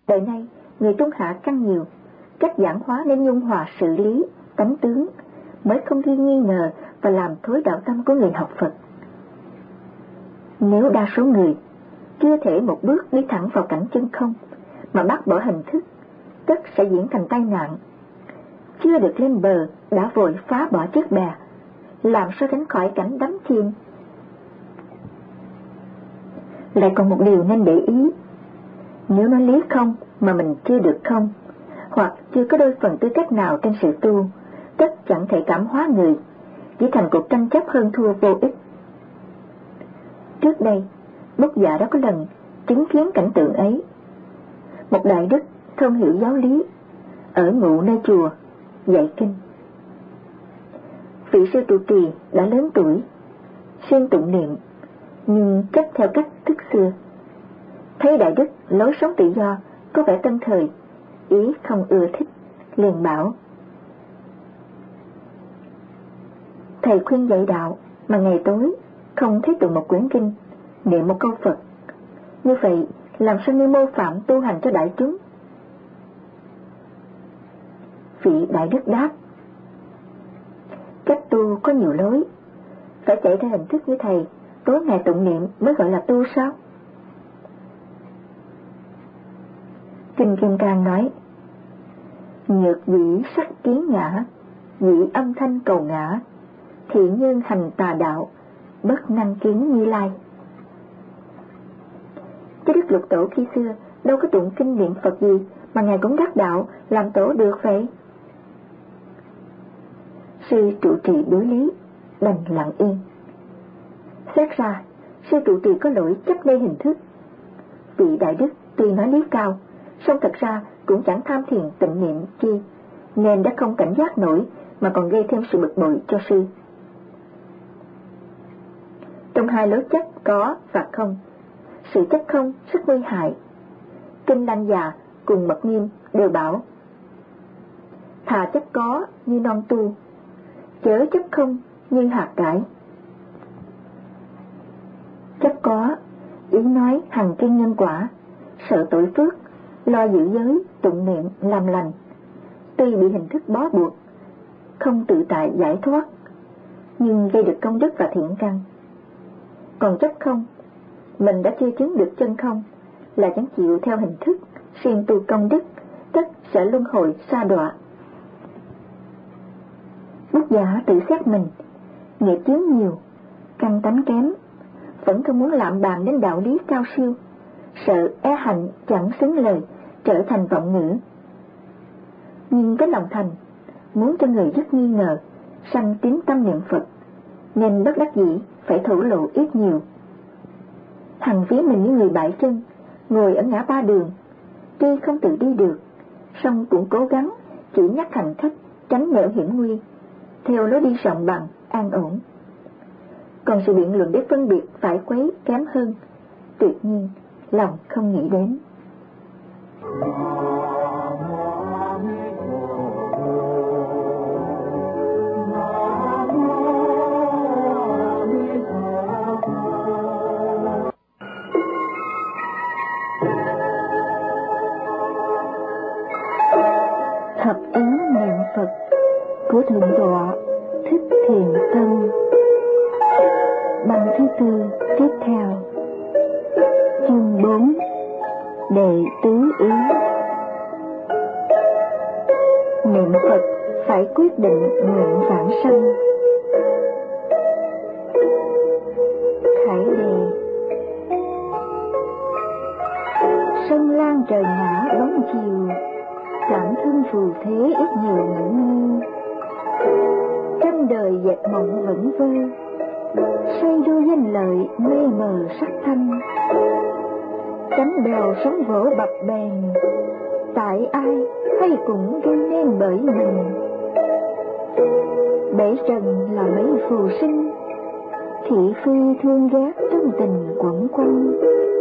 Đời nay người Trung Hạ căn nhiều, cách giảng hóa nên dung hòa sự lý, tánh tướng, mới không gây nghi ngờ và làm thối đạo tâm của người học Phật. Nếu đa số người chưa thể một bước đi thẳng vào cảnh chân không mà bác bỏ hình thức, tất sẽ diễn thành tai nạn. Chưa được lên bờ đã vội phá bỏ chiếc bè, làm sao tránh khỏi cảnh đắm chìm. Lại còn một điều nên để ý, nếu nói lý không mà mình chưa được không, hoặc chưa có đôi phần tư cách nào trên sự tu, tất chẳng thể cảm hóa người, chỉ thành cuộc tranh chấp hơn thua vô ích. Trước đây, Bốc Dạ đã có lần chứng kiến cảnh tượng ấy. Một đại đức thông hiểu giáo lý, ở ngụ nơi chùa, dạy kinh. Vị sư trụ trì đã lớn tuổi, siêng tụng niệm, nhưng chấp theo cách thức xưa. Thấy đại đức lối sống tự do, có vẻ tân thời, ý không ưa thích, liền bảo: thầy khuyên dạy đạo mà ngày tối không thấy tụng một quyển kinh, niệm một câu Phật, như vậy làm sao như mô phạm tu hành cho đại chúng? Vị đại đức đáp: cách tu có nhiều lối, phải chạy theo hình thức như thầy tối ngày tụng niệm mới gọi là tu sao? Kinh Kim Cang nói: nhược dĩ sắc kiến ngã, dĩ âm thanh cầu ngã, thiện nhân hành tà đạo, bất năng kiến Như Lai. Chứ Đức Lục Tổ khi xưa đâu có tụng kinh niệm Phật gì mà ngài cũng đắc đạo làm tổ được vậy? Sư trụ trì đối lý, đành lặng yên. Xét ra, sư trụ trì có lỗi chấp ngay hình thức. Vị đại đức tuy nói lý cao, song thật ra cũng chẳng tham thiền tịnh niệm chi, nên đã không cảnh giác nổi mà còn gây thêm sự bực bội cho sư. Trong hai lối chấp có và không, sự chấp không rất nguy hại. Kinh Lăng Già cùng Mật Nghiêm đều bảo: thà chấp có như non tu, chớ chấp không như hạt cải. Chấp có, ý nói hằng kiêng nhân quả, sợ tội phước, lo giữ giới, tụng niệm, làm lành, tuy bị hình thức bó buộc, không tự tại giải thoát, nhưng gây được công đức và thiện căn. Còn chấp không, mình đã chưa chứng được chân không, là chẳng chịu theo hình thức, siêng tu công đức, tất sẽ luân hồi sa đọa. Bút Giả tự xét mình, nghiệp chướng nhiều, căn tánh kém, vẫn không muốn lạm bàn đến đạo lý cao siêu, sợ e hạnh chẳng xứng lời, trở thành vọng ngữ. Nhưng cái lòng thành, muốn cho người rất nghi ngờ, sanh tín tâm niệm Phật, nên bất đắc dĩ phải thổ lộ ít nhiều. Hằng ví mình như người bại chân, ngồi ở ngã ba đường, tuy không tự đi được, song cũng cố gắng chỉ nhắc hành khách tránh nẻo hiểm nguy, theo lối đi rộng bằng, an ổn. Còn sự biện luận để phân biệt phải quấy kém hơn, tuyệt nhiên lòng không nghĩ đến. Thập ứng niệm Phật của Thượng tọa Thích Thiền Tân. Băng thứ tư tiếp theo. Chương 4. Đệ tứ ý. Niệm Phật phải quyết định nguyện vãng sanh. Khải đề. Sông Lan trời ngã bóng chiều, cảm thương phù thế ít nhiều ngẩn ngơ. Trăm đời dệt mộng vẫn vơ, say đua danh lợi mê mờ sắc thanh. Cánh bèo sóng vỗ bập bềnh, tại ai hay cũng gây nên bởi mình. Bể trần là mấy phù sinh, thị phi thương ghét trong tình quẩn quanh.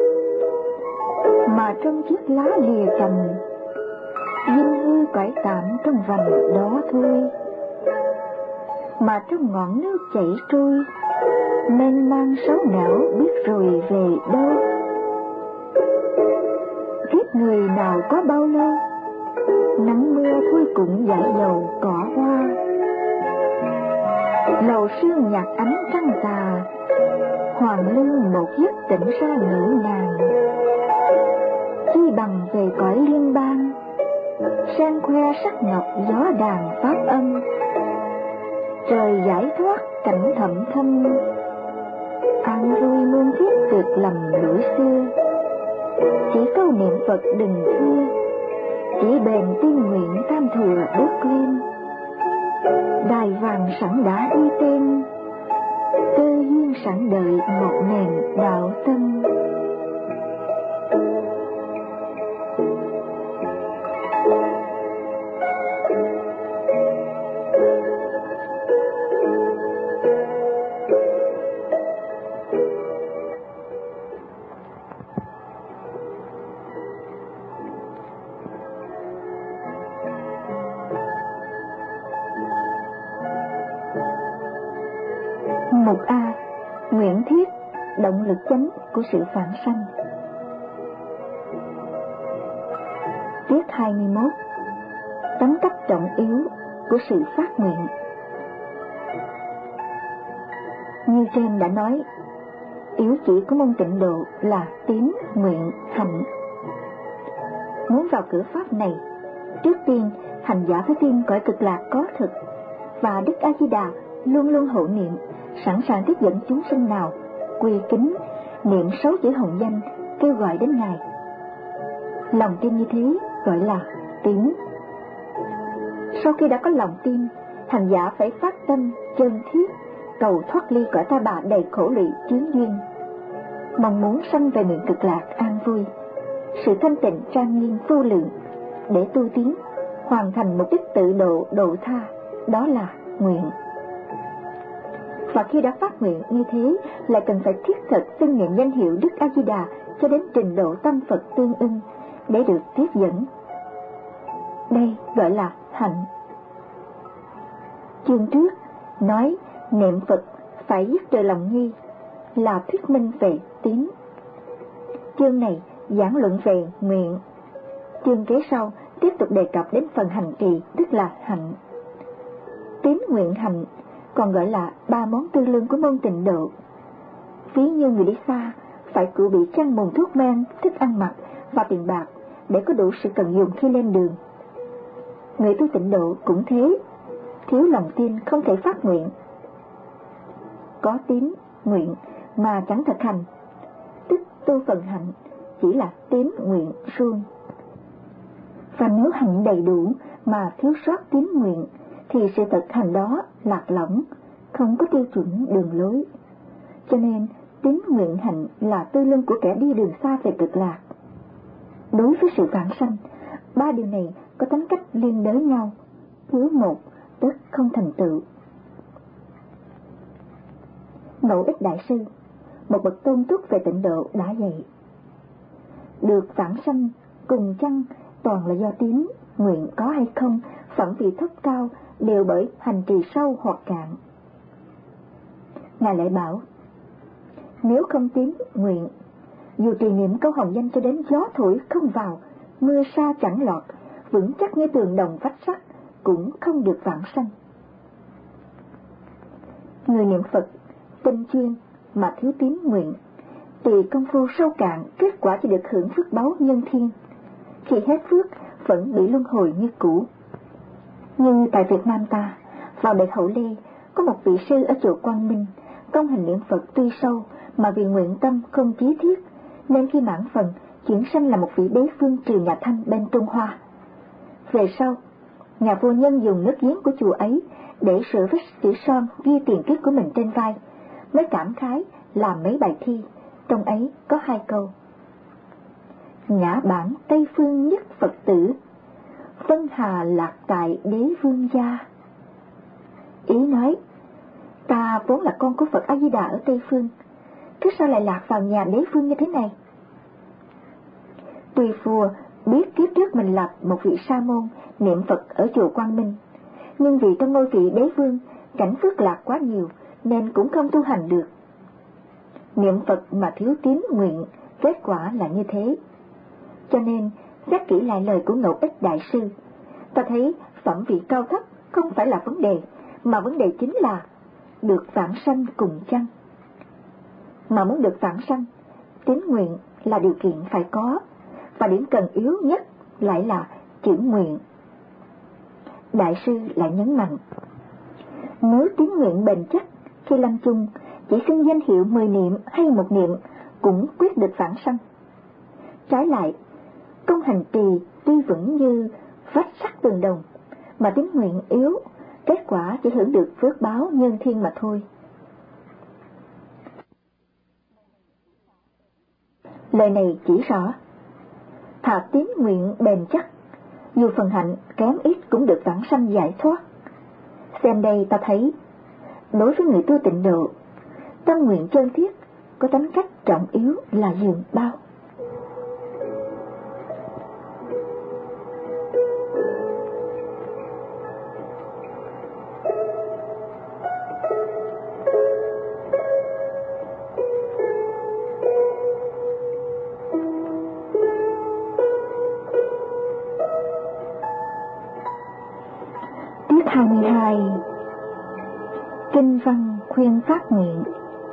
Mà trong chiếc lá lìa cành, dinh hư cõi tạm trong vành đó thôi. Mà trong ngọn nước chảy trôi, mênh mang sáu não biết rồi về đâu. Kiếp người nào có bao lâu, nắng mưa thui cũng dải dầu cỏ hoa. Lầu sương nhạt ánh trăng tà, hoàng lương một giấc tỉnh ra ngỡ ngàng. Chi bằng về cõi liên bang, sang khoe sắc ngọc gió đàn pháp âm. Trời giải thoát cảnh thầm thâm, an vui muôn kiếp tuyệt lầm lỗi xưa. Chỉ câu niệm Phật đừng thưa, chỉ bền tin nguyện tam thừa bước lên. Đài vàng sẵn đã đi tên, cơ duyên sẵn đợi một nền đạo tâm. Mục A. Nguyện thiết, động lực chánh của sự phản sanh. Tiết 21. Tóm tắt trọng yếu của sự phát nguyện. Như trên đã nói, yếu chỉ của môn Tịnh Độ là tín, nguyện, hạnh. Muốn vào cửa pháp này, trước tiên hành giả phải tin cõi cực lạc có thực, và Đức A Di Đà luôn luôn hộ niệm, sẵn sàng tiếp dẫn chúng sinh nào quy kính niệm 6 chữ hồng danh kêu gọi đến Ngài. Lòng tin như thế gọi là tín. Sau khi đã có lòng tin, hành giả phải phát tâm chân thiết cầu thoát ly cõi ta bà đầy khổ lụy chướng duyên, mong muốn sanh về miền cực lạc an vui, sự thanh tịnh trang nghiêm vô lượng, để tu tiến hoàn thành mục đích tự độ độ tha, đó là nguyện. Và khi đã phát nguyện như thế, lại cần phải thiết thực xưng niệm danh hiệu Đức A Di Đà cho đến trình độ tâm Phật tương ưng để được tiếp dẫn. Đây gọi là hạnh. Chương trước nói niệm Phật phải dứt trừ lòng nghi, là thuyết minh về tín. Chương này giảng luận về nguyện. Chương kế sau tiếp tục đề cập đến phần hành trì, tức là hạnh. Tín, nguyện, hạnh còn gọi là 3 món tư lương của môn Tịnh Độ. Ví như người đi xa phải cự bị chăn mùng thuốc men, thức ăn mặc và tiền bạc để có đủ sự cần dùng khi lên đường. Người tu Tịnh Độ cũng thế, thiếu lòng tin không thể phát nguyện. Có tín, nguyện mà chẳng thực hành, tức tu phần hạnh chỉ là tín nguyện suông. Và nếu hạnh đầy đủ mà thiếu sót tín nguyện, thì sự thực hành đó lạc lõng, không có tiêu chuẩn đường lối. Cho nên tín, nguyện, hạnh là tư lương của kẻ đi đường xa về cực lạc. Đối với sự vãng sanh, 3 điều này có tính cách liên đới nhau, thiếu một tức không thành tựu. Ngẫu Ích Đại Sư, một bậc tôn túc về Tịnh Độ đã dạy: được vãng sanh cùng chăng toàn là do tín, nguyện có hay không, phẩm vị thấp cao đều bởi hành trì sâu hoặc cạn. Ngài lại bảo, nếu không tín, nguyện, dù trì niệm câu hồng danh cho đến gió thổi không vào, mưa sa chẳng lọt, vững chắc như tường đồng vách sắt, cũng không được vãng sanh. Người niệm Phật tinh chuyên mà thiếu tín nguyện, tùy công phu sâu cạn, kết quả chỉ được hưởng phước báu nhân thiên. Khi hết phước vẫn bị luân hồi như cũ. Như tại Việt Nam ta, vào đời Hậu Lê, có một vị sư ở chùa Quang Minh, công hành niệm Phật tuy sâu mà vì nguyện tâm không chí thiết, nên khi mãn phần chuyển sanh là một vị đế phương Triều Nhà Thanh bên Trung Hoa. Về sau, nhà vua Nhân dùng nước giếng của chùa ấy để sửa vết chữ son ghi tiền kiếp của mình trên vai, mới cảm khái làm mấy bài thi, trong ấy có 2 câu: ngã bản Tây Phương nhất Phật tử, phân hà lạc tại đế vương gia. Ý nói, ta vốn là con của Phật A Di Đà ở Tây Phương, cứ sao lại lạc vào nhà đế vương như thế này? Tuy vua biết kiếp trước mình là một vị sa môn niệm Phật ở chùa Quang Minh, nhưng vì trong ngôi vị đế vương cảnh phước lạc quá nhiều nên cũng không tu hành được. Niệm Phật mà thiếu tín nguyện, kết quả là như thế. Cho nên Xét kỹ lại lời của Ngộ Ích Đại Sư, ta thấy phẩm vị cao thấp không phải là vấn đề, mà vấn đề chính là được vãng sanh cùng chăng. Mà muốn được vãng sanh, tín nguyện là điều kiện phải có, và điểm cần yếu nhất lại là chữ nguyện. Đại sư lại nhấn mạnh, nếu tín nguyện bền chắc, khi lâm chung chỉ xưng danh hiệu 10 niệm hay 1 niệm cũng quyết được vãng sanh. Trái lại, công hành trì tuy vững như vách sắt tường đồng, mà tín nguyện yếu, kết quả chỉ hưởng được phước báo nhân thiên mà thôi. Lời này chỉ rõ, thà tín nguyện bền chắc, dù phần hạnh kém ít cũng được vãng sanh giải thoát. Xem đây ta thấy, đối với người tu tịnh độ, tâm nguyện chân thiết có tính cách trọng yếu là dường bao. Tiết 22. Kinh văn khuyên phát nguyện.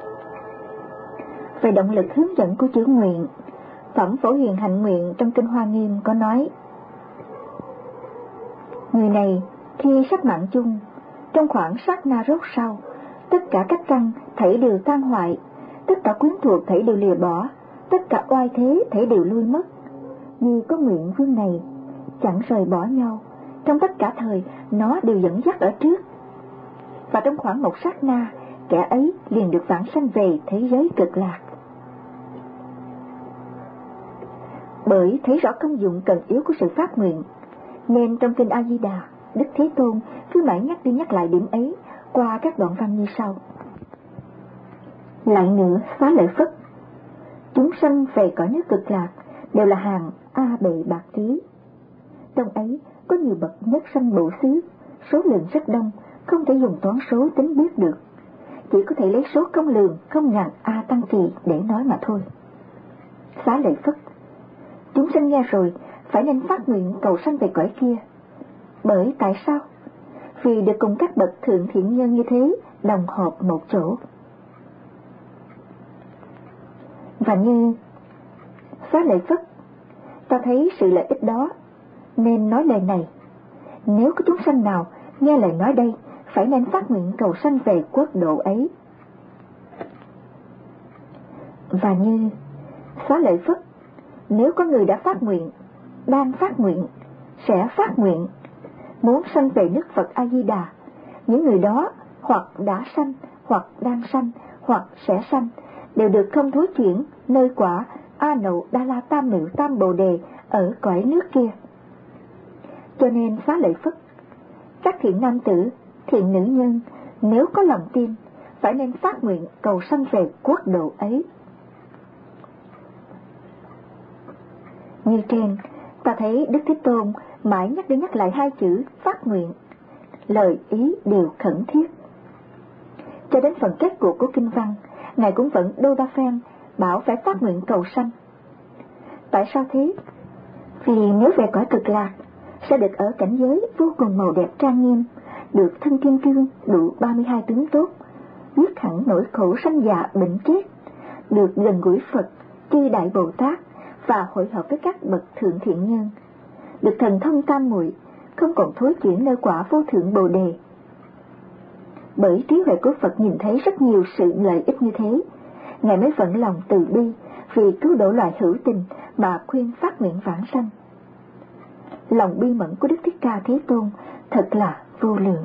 Về động lực hướng dẫn của chữ nguyện, phẩm Phổ Hiền Hạnh Nguyện trong Kinh Hoa Nghiêm có nói, người này khi sắp mạng chung, trong khoảng sát na rốt sau, tất cả các căn thảy đều tan hoại, tất cả quyến thuộc thảy đều lìa bỏ, tất cả oai thế thảy đều lui mất. Như có nguyện vương này, chẳng rời bỏ nhau, trong tất cả thời nó đều dẫn dắt ở trước, và trong khoảng một sát na, kẻ ấy liền được vãng sanh về thế giới cực lạc. Bởi thấy rõ công dụng cần yếu của sự phát nguyện, nên trong Kinh A Di Đà, Đức Thế Tôn cứ mãi nhắc đi nhắc lại điểm ấy qua các đoạn văn như sau. Lại nữa, Xá Lợi Phất, chúng sanh về cõi nước cực lạc đều là hàng A Bệ Bạc Trí. Trong ấy có nhiều bậc nhất sanh bộ xứ, số lượng rất đông, không thể dùng toán số tính biết được, chỉ có thể lấy số công lường không ngàn A Tăng Kỳ để nói mà thôi. Xá Lợi Phất, chúng sanh nghe rồi phải nên phát nguyện cầu sanh về cõi kia. Bởi tại sao? Vì được cùng các bậc thượng thiện nhân như thế đồng họp một chỗ. Và như Xá Lợi Phất, ta thấy sự lợi ích đó nên nói lời này. Nếu có chúng sanh nào nghe lời nói đây, phải nên phát nguyện cầu sanh về quốc độ ấy. Và như Xá Lợi Phất, nếu có người đã phát nguyện, đang phát nguyện, sẽ phát nguyện, muốn sanh về nước Phật A-di-đà, những người đó hoặc đã sanh, hoặc đang sanh, hoặc sẽ sanh, đều được không thối chuyển nơi quả A Nậu Đa La Tam Miệu Tam Bồ Đề ở cõi nước kia. Cho nên Xá Lợi Phất, các thiện nam tử, thiện nữ nhân, nếu có lòng tin, phải nên phát nguyện cầu sanh về quốc độ ấy. Như trên, ta thấy Đức Thế Tôn mãi nhắc đi nhắc lại hai chữ phát nguyện, lời ý đều khẩn thiết. Cho đến phần kết cuộc của kinh văn, Ngài cũng vẫn đô đa phen bảo phải phát nguyện cầu sanh. Tại sao thế? Vì nếu về cõi cực lạc, sẽ được ở cảnh giới vô cùng màu đẹp trang nghiêm, được thân kim cương đủ 32 tướng tốt, dứt hẳn nỗi khổ sanh già bệnh chết, được gần gũi Phật, chư Đại Bồ Tát và hội hợp với các bậc thượng thiện nhân, được thần thông tam muội, không còn thối chuyển nơi quả vô thượng Bồ Đề. Bởi trí huệ của Phật nhìn thấy rất nhiều sự lợi ích như thế, Ngài mới vận lòng từ bi vì cứu độ loài hữu tình mà khuyên phát nguyện vãng sanh. Lòng bi mẫn của Đức Thích Ca Thế Tôn thật là vô lượng.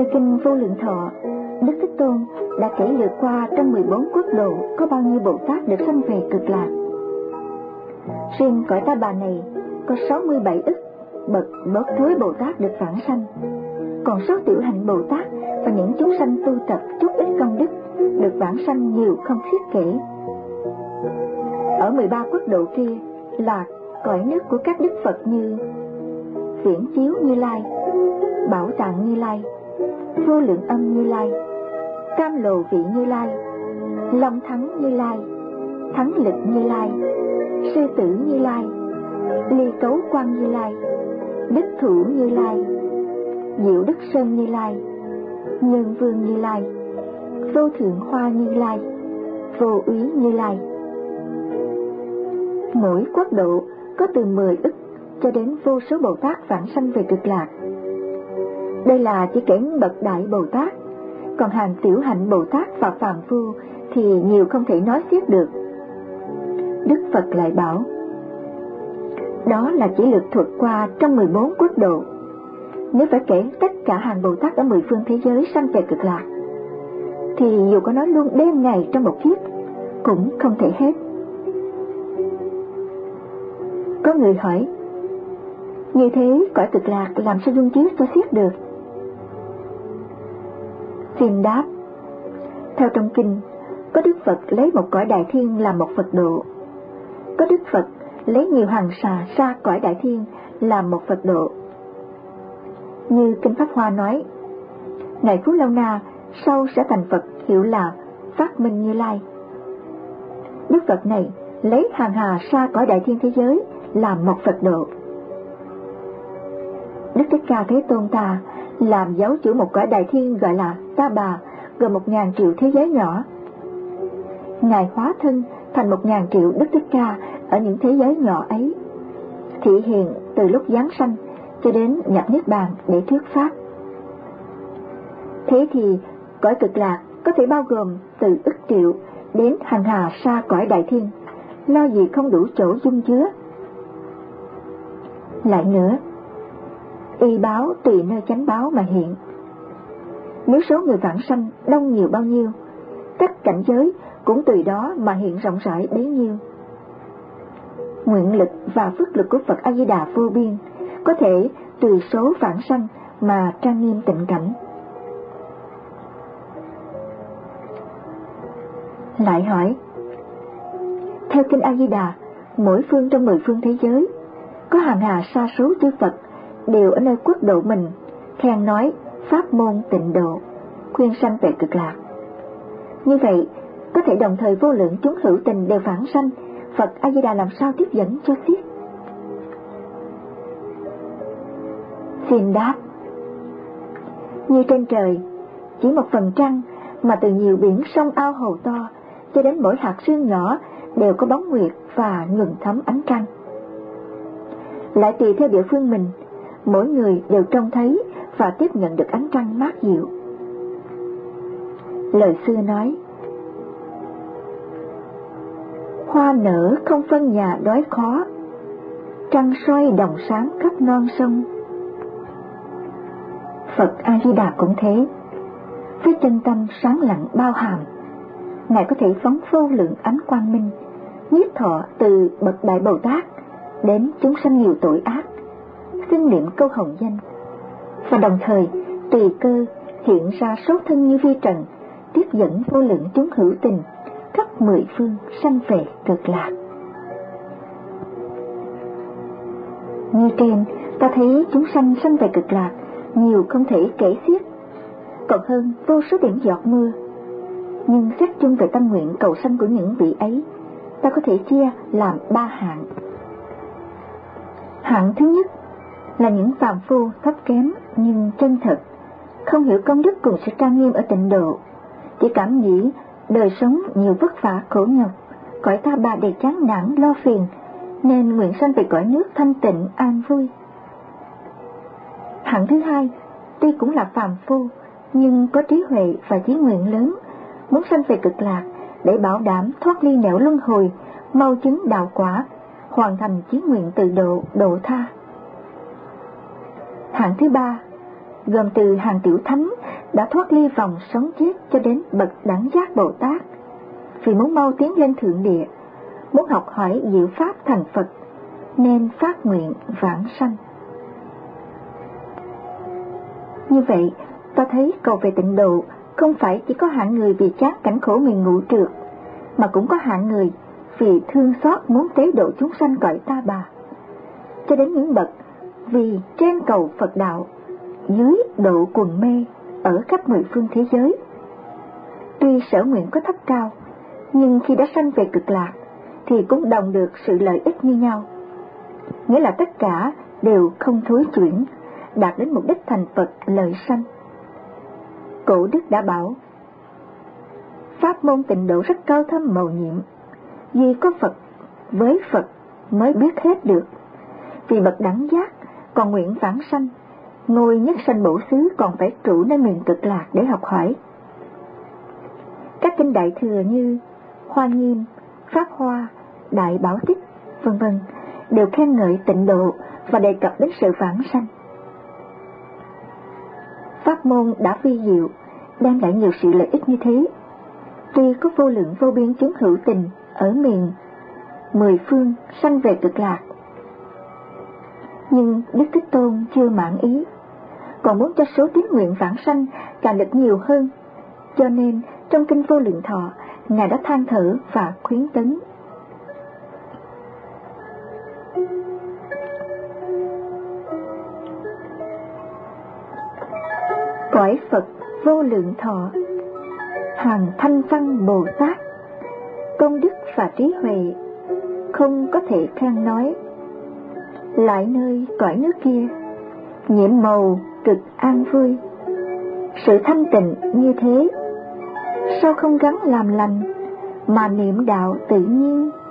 Nơi kinh Vô Lượng Thọ, Đức Thế Tôn đã kể lược qua trong 14 quốc độ có bao nhiêu Bồ Tát được sanh về Cực Lạc. Riêng cõi Ta Bà này có 67 ức bậc bớt thối Bồ Tát được vãng sanh, còn số tiểu hạnh Bồ Tát và những chúng sanh tu tập chút ít công đức được vãng sanh nhiều không xiết kể. Ở 13 quốc độ kia là cõi nước của các đức Phật như Viễn Chiếu Như Lai, Bảo Tạng Như Lai, Vô Lượng Âm Như Lai, Cam Lồ Vị Như Lai, Long Thắng Như Lai, Thắng Lực Như Lai, Sư Tử Như Lai, Ly Cấu Quang Như Lai, Đức Thủ Như Lai, Diệu Đức Sơn Như Lai, Nhân Vương Như Lai, Vô Thượng Hoa Như Lai, Vô Úy Như Lai. Mỗi quốc độ có từ 10 ức cho đến vô số Bồ Tát vãng sanh về Cực Lạc. Đây là chỉ kể bậc đại Bồ Tát, còn hàng tiểu hạnh Bồ Tát và phàm phu thì nhiều không thể nói xiết được. Đức Phật lại bảo, đó là chỉ lược thuật qua trong 14 quốc độ. Nếu phải kể tất cả hàng Bồ Tát ở 10 phương thế giới sanh về Cực Lạc, thì dù có nói luôn đêm ngày trong một kiếp cũng không thể hết. Có người hỏi, như thế cõi Cực Lạc làm sao dung chiếu cho xiết được? Xin đáp, theo trong kinh, có Đức Phật lấy một cõi Đại Thiên làm một Phật độ, có Đức Phật lấy nhiều hàng xà ra cõi Đại Thiên làm một Phật độ. Như kinh Pháp Hoa nói, Ngài Phú Lâu Na sau sẽ thành Phật hiệu là Phát Minh Như Lai. Đức Phật này lấy hàng hà sa cõi Đại Thiên thế giới làm một Phật độ. Đức Thích Ca Thế Tôn ta làm giáo chủ một cõi Đại Thiên gọi là Ta Bà, gồm 1.000 triệu thế giới nhỏ. Ngài hóa thân thành 1.000 triệu Đức Thích Ca ở những thế giới nhỏ ấy, thị hiện từ lúc giáng sanh cho đến nhập niết bàn để thuyết pháp. Thế thì cõi Cực Lạc có thể bao gồm từ ức triệu đến hàng hà sa cõi Đại Thiên, lo gì không đủ chỗ dung chứa. Lại nữa, y báo tùy nơi chánh báo mà hiện. Nếu số người vãng sanh đông nhiều bao nhiêu, các cảnh giới cũng tùy đó mà hiện rộng rãi bấy nhiêu. Nguyện lực và phước lực của Phật A Di Đà vô biên, có thể tùy số vãng sanh mà trang nghiêm tịnh cảnh. Lại hỏi, theo kinh A Di Đà, mỗi phương trong 10 phương thế giới có hàng hà sa số chư Phật đều ở nơi quốc độ mình khen nói pháp môn tịnh độ, khuyên sanh về Cực Lạc. Như vậy có thể đồng thời vô lượng chúng hữu tình đều vãng sanh, Phật A Di Đà làm sao tiếp dẫn cho xiết? Xin đáp, như trên trời chỉ một phần trăng mà từ nhiều biển sông ao hồ to cho đến mỗi hạt sương nhỏ đều có bóng nguyệt và nhuần thấm ánh trăng. Lại tùy theo địa phương mình, mỗi người đều trông thấy và tiếp nhận được ánh trăng mát dịu. Lời xưa nói, hoa nở không phân nhà đói khó, trăng soi đồng sáng khắp non sông. Phật A Di Đà cũng thế, với chân tâm sáng lặng bao hàm, Ngài có thể phóng vô lượng ánh quang minh, nhiếp thọ từ bậc đại Bồ Tát đến chúng sanh nhiều tội ác, xưng niệm câu hồng danh, và đồng thời tùy cơ hiện ra số thân như vi trần, tiếp dẫn vô lượng chúng hữu tình khắp 10 phương sanh về Cực Lạc. Như trên ta thấy chúng sanh sanh về Cực Lạc nhiều không thể kể xiết, còn hơn vô số điểm giọt mưa. Nhưng xét chung về tâm nguyện cầu sanh của những vị ấy, ta có thể chia làm 3 hạng. Hạng thứ nhất là những phàm phu thấp kém nhưng chân thật, không hiểu công đức cùng sự trang nghiêm ở tịnh độ, chỉ cảm nghĩ đời sống nhiều vất vả khổ nhọc, cõi Ta Bà đầy chán nản lo phiền, nên nguyện sanh về cõi nước thanh tịnh an vui. Hạng thứ hai, tuy cũng là phàm phu nhưng có trí huệ và chí nguyện lớn, muốn sanh về Cực Lạc để bảo đảm thoát ly nẻo luân hồi, mau chứng đạo quả, hoàn thành chí nguyện từ độ độ tha. Hạng thứ ba gồm từ hàng tiểu thánh đã thoát ly vòng sống chết cho đến bậc đẳng giác Bồ Tát, vì muốn mau tiến lên thượng địa, muốn học hỏi diệu pháp thành Phật, nên phát nguyện vãng sanh. Như vậy, ta thấy cầu về tịnh độ không phải chỉ có hạng người vì chán cảnh khổ miền ngũ trượt, mà cũng có hạng người vì thương xót muốn tế độ chúng sanh cõi ta bà, cho đến những bậc vì trên cầu Phật đạo, dưới độ quần mê ở khắp mười phương thế giới. Tuy sở nguyện có thấp cao, nhưng khi đã sanh về cực lạc thì cũng đồng được sự lợi ích như nhau, nghĩa là tất cả đều không thối chuyển, đạt đến mục đích thành Phật lợi sanh. Cổ đức đã bảo, pháp môn tịnh độ rất cao thâm mầu nhiệm, duy có Phật với Phật mới biết hết được. Vì bậc đẳng giác còn nguyện vãng sanh, ngôi nhất sanh bổ xứ còn phải trụ nơi miền cực lạc để học hỏi. Các kinh đại thừa như Hoa Nghiêm, Pháp Hoa, Đại Bảo Tích, vân vân đều khen ngợi tịnh độ và đề cập đến sự vãng sanh. Pháp môn đã vi diệu, đem lại nhiều sự lợi ích như thế. Tuy có vô lượng vô biên chúng hữu tình ở miền mười phương sanh về cực lạc, nhưng Đức Thế Tôn chưa mãn ý, còn muốn cho số tín nguyện vãng sanh càng được nhiều hơn, cho nên trong kinh Vô Lượng Thọ, Ngài đã than thở và khuyến tấn. Cõi Phật vô lượng thọ, hàng thanh văn Bồ Tát, công đức và trí huệ không có thể khen nói. Lại nơi cõi nước kia, nhiệm màu cực an vui, sự thanh tịnh như thế, sao không gắng làm lành mà niệm đạo tự nhiên.